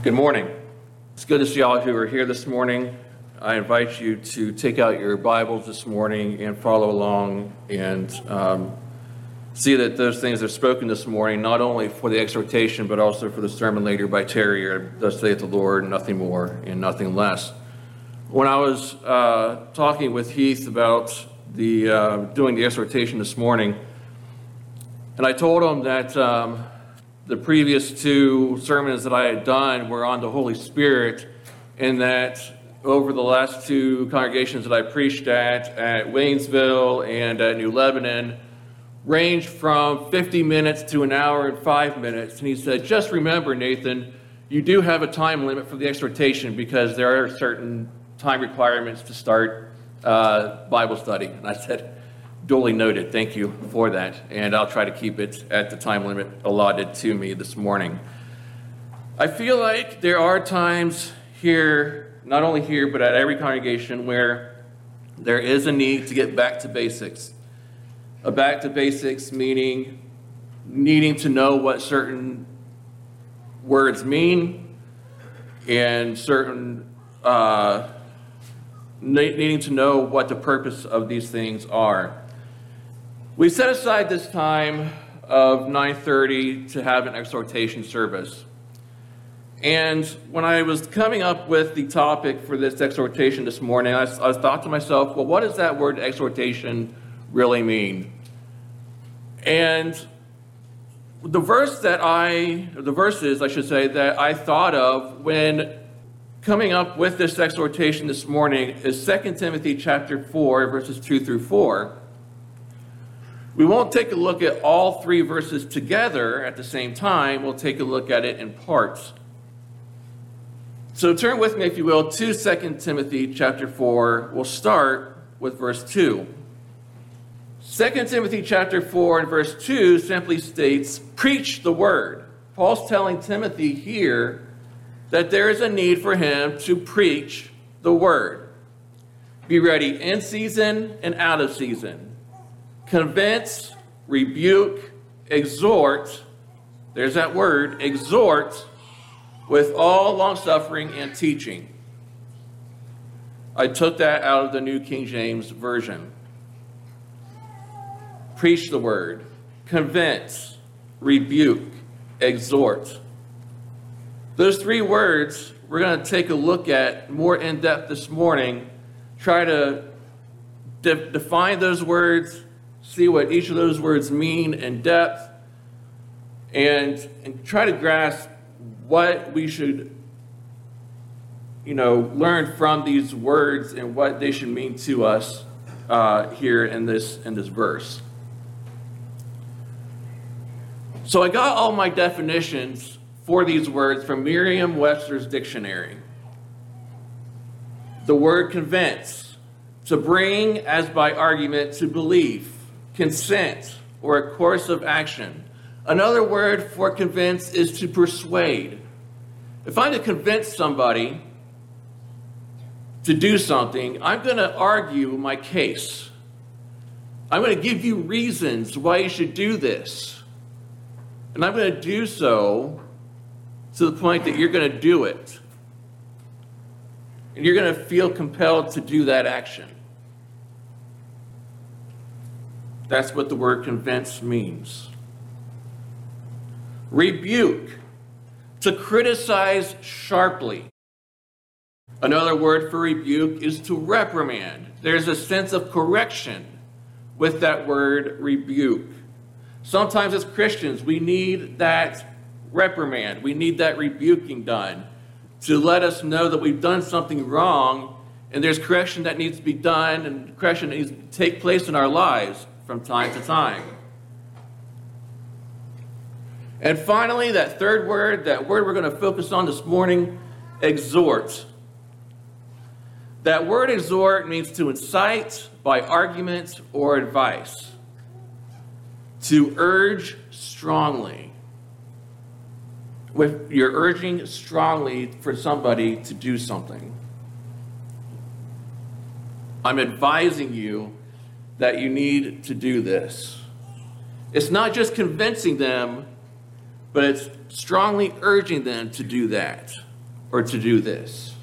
Good morning. It's good to see all who are here this morning. I invite you to take out your Bibles this morning and follow along and see that those things are spoken this morning, not only for the exhortation, but also for the sermon later by Terry, thus saith the Lord, nothing more and nothing less. When I was talking with Heath about doing the exhortation this morning, and I told him that the previous two sermons that I had done were on the Holy Spirit, and that over the last two congregations that I preached at Waynesville and at New Lebanon, ranged from 50 minutes to an hour and 5 minutes. And he said, just remember, Nathan, you do have a time limit for the exhortation because there are certain time requirements to start Bible study. And I said, duly noted. Thank you for that. And I'll try to keep it at the time limit allotted to me this morning. I feel like there are times here, not only here, but at every congregation, where there is a need to get back to basics. Back to basics meaning needing to know what certain words mean and certain needing to know what the purpose of these things are. We set aside this time of 9:30 to have an exhortation service. And when I was coming up with the topic for this exhortation this morning, I thought to myself, well, what does that word exhortation really mean? And the verses, that I thought of when coming up with this exhortation this morning is 2 Timothy chapter 4, verses 2 through 4. We won't take a look at all three verses together at the same time. We'll take a look at it in parts. So turn with me, if you will, to 2 Timothy chapter 4. We'll start with verse 2. 2 Timothy chapter 4 and verse 2 simply states, preach the word. Paul's telling Timothy here that there is a need for him to preach the word. Be ready in season and out of season. Convince, rebuke, exhort, there's that word, exhort, with all longsuffering and teaching. I took that out of the New King James Version. Preach the word, convince, rebuke, exhort. Those three words we're going to take a look at more in depth this morning, try to define those words, see what each of those words mean in depth, and try to grasp what we should, learn from these words and what they should mean to us here in this verse. So I got all my definitions for these words from Merriam-Webster's dictionary. The word convince, to bring as by argument to belief, consent, or a course of action. Another word for convince is to persuade. If I'm to convince somebody to do something, I'm going to argue my case. I'm going to give you reasons why you should do this. And I'm going to do so to the point that you're going to do it. And you're going to feel compelled to do that action. That's what the word convince means. Rebuke, to criticize sharply. Another word for rebuke is to reprimand. There's a sense of correction with that word rebuke. Sometimes as Christians, we need that reprimand. We need that rebuking done to let us know that we've done something wrong and there's correction that needs to be done and correction that needs to take place in our lives from time to time. And finally, that third word, that word we're going to focus on this morning, exhort. That word exhort means to incite by argument or advice. To urge strongly. You're urging strongly for somebody to do something. I'm advising you that you need to do this. It's not just convincing them, but it's strongly urging them to do that. or to do this.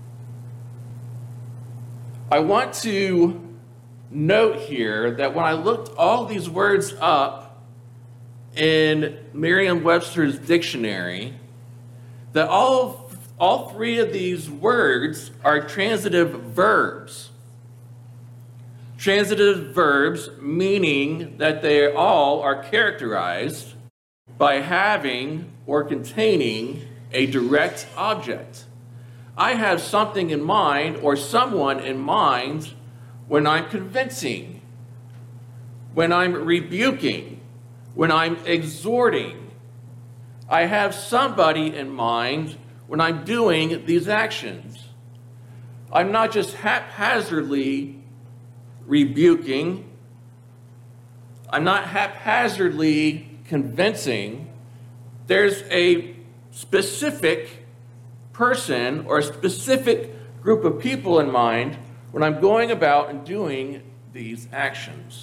I want to note here that when I looked all these words up in Merriam-Webster's dictionary, that all three of these words are transitive verbs. Transitive verbs meaning that they all are characterized by having or containing a direct object. I have something in mind or someone in mind when I'm convincing, when I'm rebuking, when I'm exhorting. I have somebody in mind when I'm doing these actions. I'm not just haphazardly rebuking. I'm not haphazardly convincing. There's a specific person or a specific group of people in mind when I'm going about and doing these actions.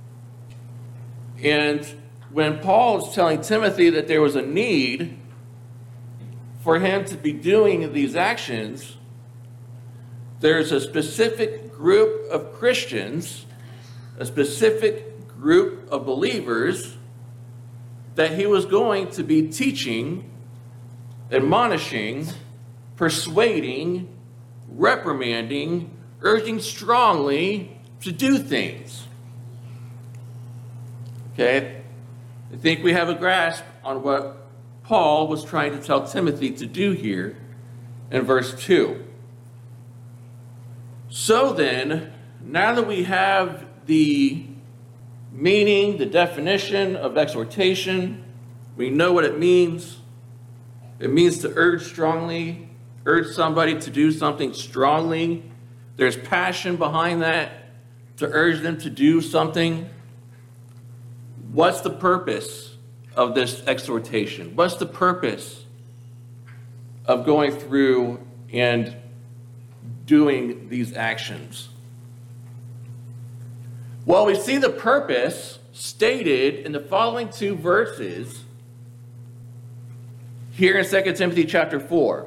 And when Paul is telling Timothy that there was a need for him to be doing these actions, there's a specific group of Christians, a specific group of believers that he was going to be teaching, admonishing, persuading, reprimanding, urging strongly to do things. Okay? I think we have a grasp on what Paul was trying to tell Timothy to do here in verse 2. So then, now that we have the meaning, the definition of exhortation, we know what it means. It means to urge strongly, urge somebody to do something strongly. There's passion behind that, to urge them to do something. What's the purpose of this exhortation? What's the purpose of going through and doing these actions? Well, we see the purpose stated in the following two verses here in 2 Timothy chapter 4.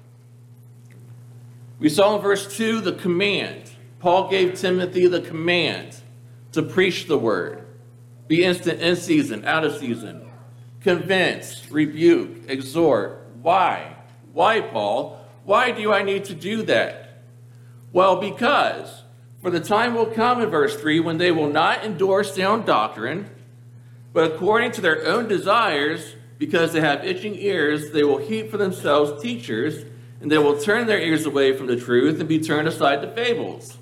We saw in verse 2 the command. Paul gave Timothy the command to preach the word, be instant in season, out of season, convince, rebuke, exhort. Why? Why, Paul? Why do I need to do that? Well, because for the time will come in verse 3 when they will not endure sound doctrine, but according to their own desires, because they have itching ears, they will heap for themselves teachers, and they will turn their ears away from the truth and be turned aside to fables.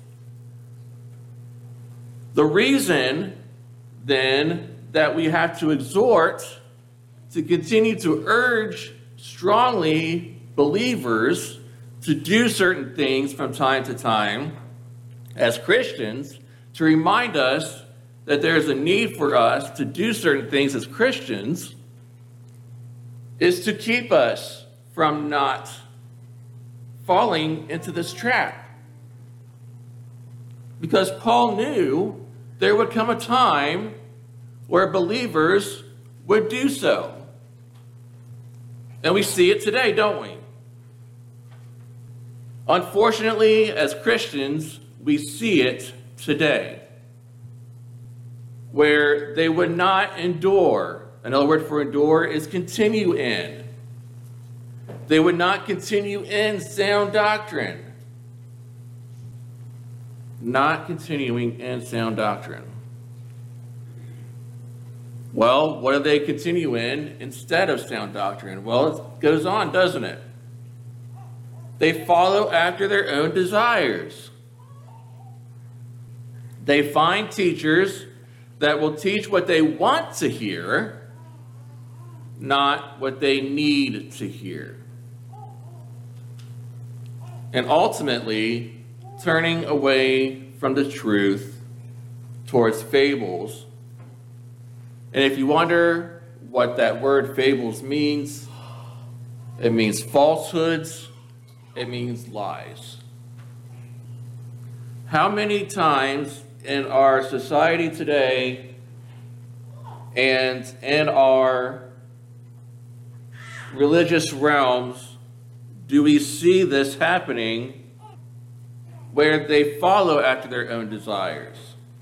The reason, then, that we have to exhort, to continue to urge strongly believers to do certain things from time to time as Christians, to remind us that there's a need for us to do certain things as Christians, is to keep us from not falling into this trap. Because Paul knew there would come a time where believers would do so. And we see it today, don't we? Unfortunately, as Christians, we see it today, where they would not endure. Another word for endure is continue in. They would not continue in sound doctrine. Not continuing in sound doctrine. Well, what do they continue in instead of sound doctrine? Well, it goes on, doesn't it? They follow after their own desires. They find teachers that will teach what they want to hear, not what they need to hear. And ultimately, turning away from the truth towards fables. And if you wonder what that word fables means, it means falsehoods, it means lies. How many times in our society today and in our religious realms do we see this happening where they follow after their own desires,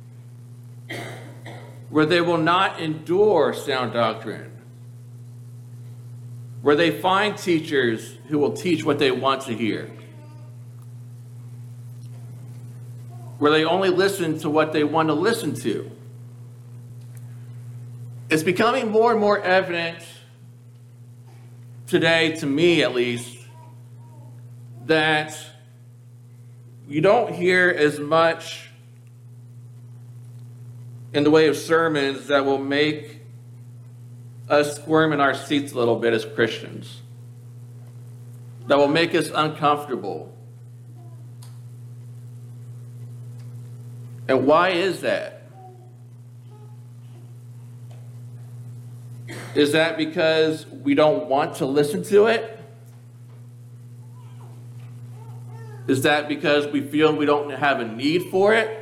where they will not endure sound doctrine, where they find teachers who will teach what they want to hear, where they only listen to what they want to listen to. It's becoming more and more evident today, to me at least, that you don't hear as much in the way of sermons that will make us squirm in our seats a little bit as Christians, that will make us uncomfortable. And why is that? Is that because we don't want to listen to it? Is that because we feel we don't have a need for it?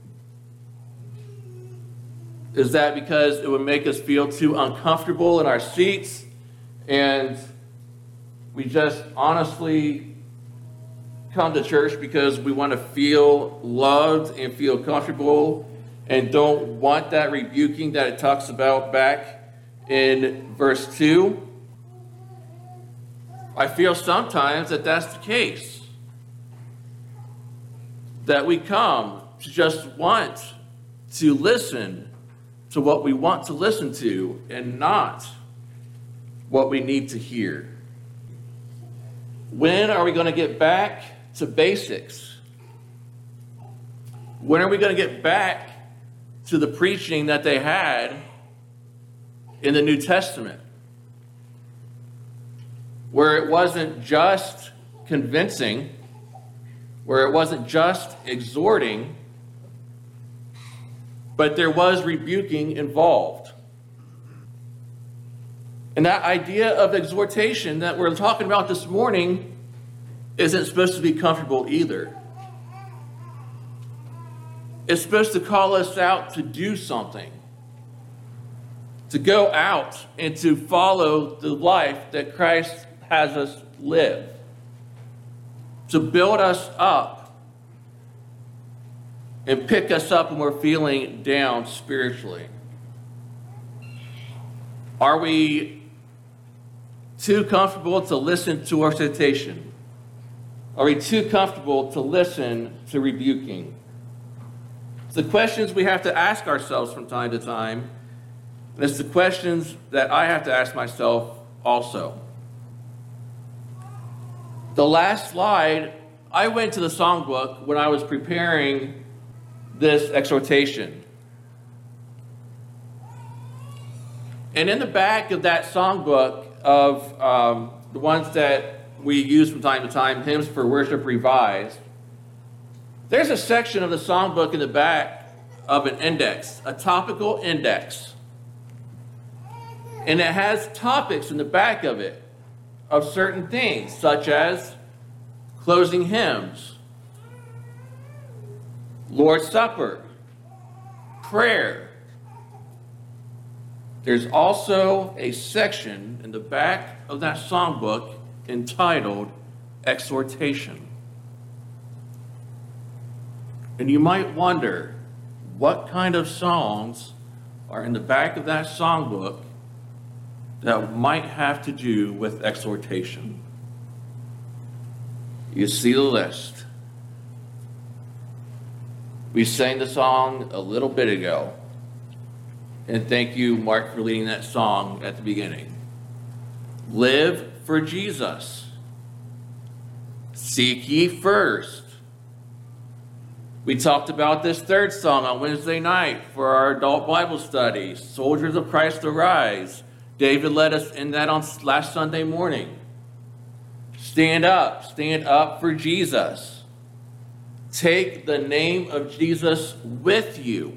Is that because it would make us feel too uncomfortable in our seats and we just honestly come to church because we want to feel loved and feel comfortable and don't want that rebuking that it talks about back in verse 2? I feel sometimes that that's the case. That we come to just want to listen to what we want to listen to and not what we need to hear. When are we going to get back to basics? When are we going to get back to the preaching that they had in the New Testament, where it wasn't just convincing, where it wasn't just exhorting, but there was rebuking involved? And that idea of exhortation that we're talking about this morning isn't supposed to be comfortable either. It's supposed to call us out to do something, to go out and to follow the life that Christ has us live, to build us up and pick us up when we're feeling down spiritually. Are we too comfortable to listen to exhortation? Are we too comfortable to listen to rebuking? It's the questions we have to ask ourselves from time to time, and it's the questions that I have to ask myself also. The last slide, I went to the songbook when I was preparing this exhortation. And in the back of that songbook of the ones that we use from time to time, Hymns for Worship Revised, there's a section of the songbook in the back of an index, a topical index. And it has topics in the back of it of certain things, such as closing hymns, Lord's Supper, prayer. There's also a section in the back of that songbook entitled Exhortation. And you might wonder, what kind of songs are in the back of that songbook that might have to do with exhortation? You see the list. We sang the song a little bit ago. And thank you, Mark, for leading that song at the beginning. Live for Jesus. Seek ye first. We talked about this third song on Wednesday night for our adult Bible study. Soldiers of Christ arise. David led us in that on last Sunday morning. Stand up for Jesus. Take the name of Jesus with you.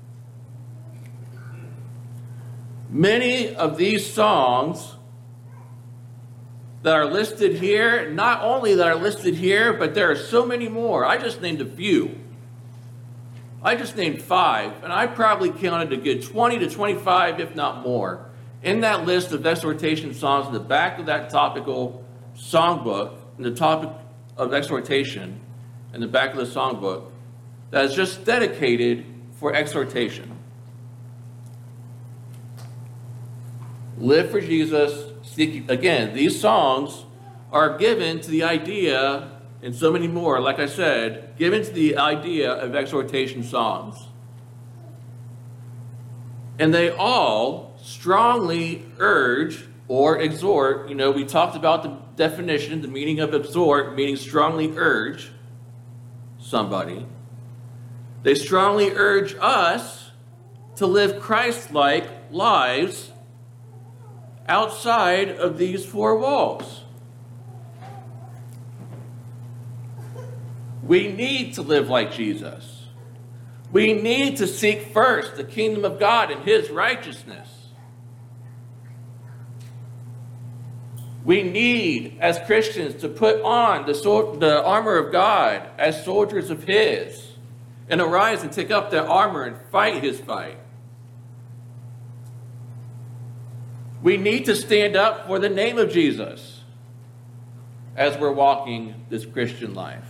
Many of these songs that are listed here, not only that are listed here, but there are so many more. I just named a few. I just named 5, and I probably counted a good 20 to 25, if not more, in that list of exhortation songs in the back of that topical songbook in the topic of exhortation in the back of the songbook that is just dedicated for exhortation. Live for Jesus. Seek, again, these songs are given to the idea, and so many more, like I said, given to the idea of exhortation songs. And they all strongly urge or exhort. You know, we talked about the definition, the meaning of exhort, meaning strongly urge somebody. They strongly urge us to live Christ-like lives outside of these four walls. We need to live like Jesus. We need to seek first the kingdom of God and his righteousness. We need, as Christians, to put on the armor of God as soldiers of his and arise and take up that armor and fight his fight. We need to stand up for the name of Jesus as we're walking this Christian life.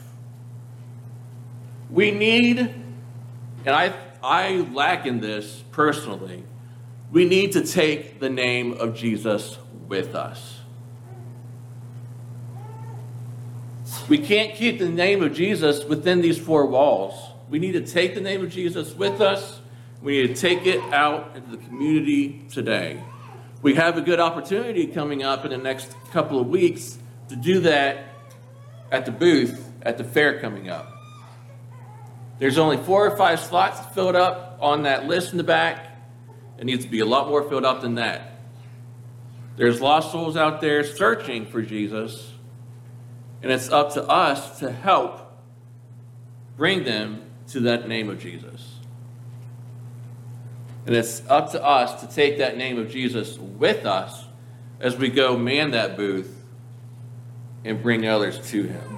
We need, and I lack in this personally, we need to take the name of Jesus with us. We can't keep the name of Jesus within these four walls. We need to take the name of Jesus with us. We need to take it out into the community today. We have a good opportunity coming up in the next couple of weeks to do that at the booth at the fair coming up. There's only 4 or 5 slots filled up on that list in the back. It needs to be a lot more filled up than that. There's lost souls out there searching for Jesus, and it's up to us to help bring them to that name of Jesus. And it's up to us to take that name of Jesus with us as we go man that booth and bring others to him.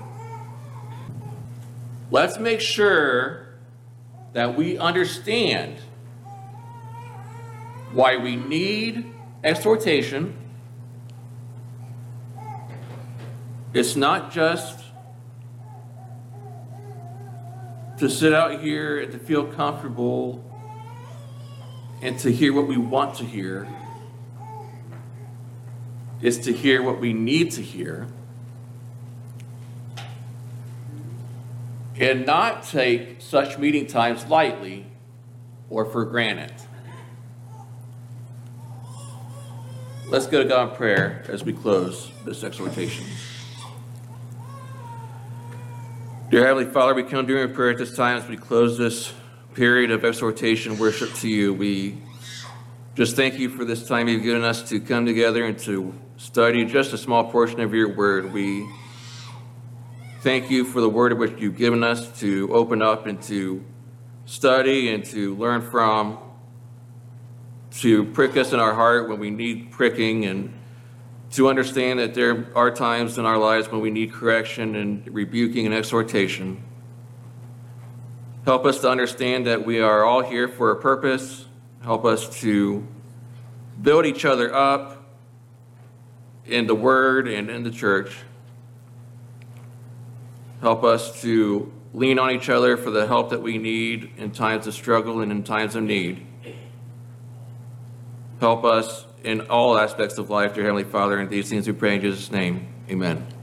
Let's make sure that we understand why we need exhortation. It's not just to sit out here and to feel comfortable and to hear what we want to hear. It's to hear what we need to hear. And not take such meeting times lightly or for granted. Let's go to God in prayer as we close this exhortation. Dear Heavenly Father, we come to you in prayer at this time as we close this period of exhortation worship to you. We just thank you for this time you've given us to come together and to study just a small portion of your word. We thank you for the word of which you've given us to open up and to study and to learn from, to prick us in our heart when we need pricking, and to understand that there are times in our lives when we need correction and rebuking and exhortation. Help us to understand that we are all here for a purpose. Help us to build each other up in the Word and in the church. Help us to lean on each other for the help that we need in times of struggle and in times of need. Help us in all aspects of life, dear Heavenly Father, and these things we pray in Jesus' name. Amen.